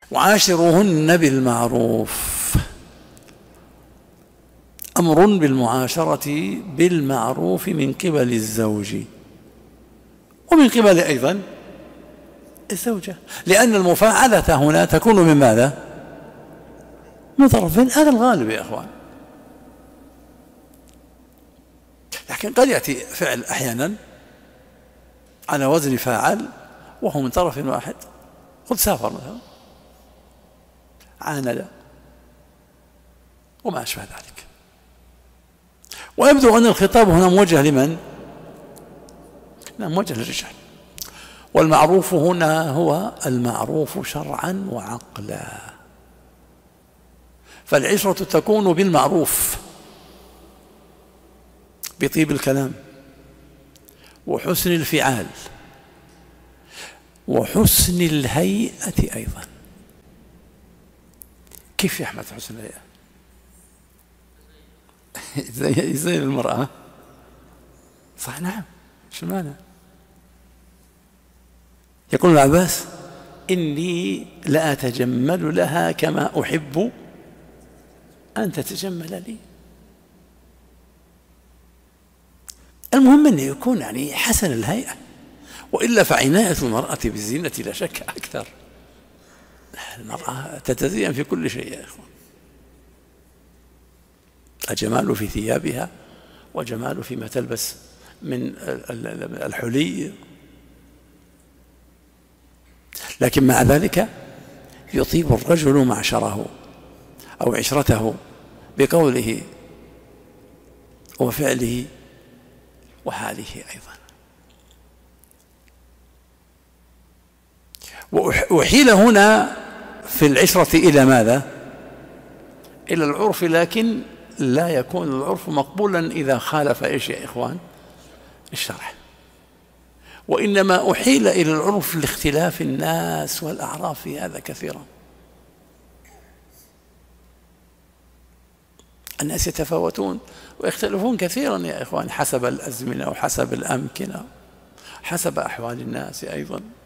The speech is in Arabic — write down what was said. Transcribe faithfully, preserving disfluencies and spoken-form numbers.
وعاشروهن بالمعروف، أمر بالمعاشرة بالمعروف من قبل الزوج ومن قبل أيضا الزوجة، لأن المفاعلة هنا تكون من ماذا؟ من طرفين، هذا الغالب يا أخوان. لكن قد يأتي فعل أحيانا على وزن فاعل وهو من طرف واحد، قد سافر مثلا، عاند وما أشبه ذلك. ويبدو أن الخطاب هنا موجه لمن؟ لا، موجه للرجال. والمعروف هنا هو المعروف شرعا وعقلا، فالعشرة تكون بالمعروف، بطيب الكلام وحسن الفعال وحسن الهيئة أيضا. كيف يا أحمد حسن الهيئة؟ زي زي المرأة، صح؟ نعم، شو المعنى؟ يقول العباس: إني لا أتجمل لها كما أحب أن تتجمل لي. المهم أن يكون يعني حسن الهيئة، وإلا فعناية المرأة بالزينة لا شك أكثر. المرأة تتزين في كل شيء يا إخوان، الجمال في ثيابها وجمال فيما تلبس من الحلي، لكن مع ذلك يطيب الرجل معشره أو عشرته بقوله وفعله وحاله أيضا. وأحيل هنا في العشرة إلى ماذا؟ إلى العرف، لكن لا يكون العرف مقبولا إذا خالف إيش يا إخوان؟ الشرع. وإنما أحيل إلى العرف لاختلاف الناس والأعراف في هذا كثيرا. الناس يتفاوتون ويختلفون كثيرا يا إخوان، حسب الأزمنة وحسب الأمكنة، حسب أحوال الناس أيضا.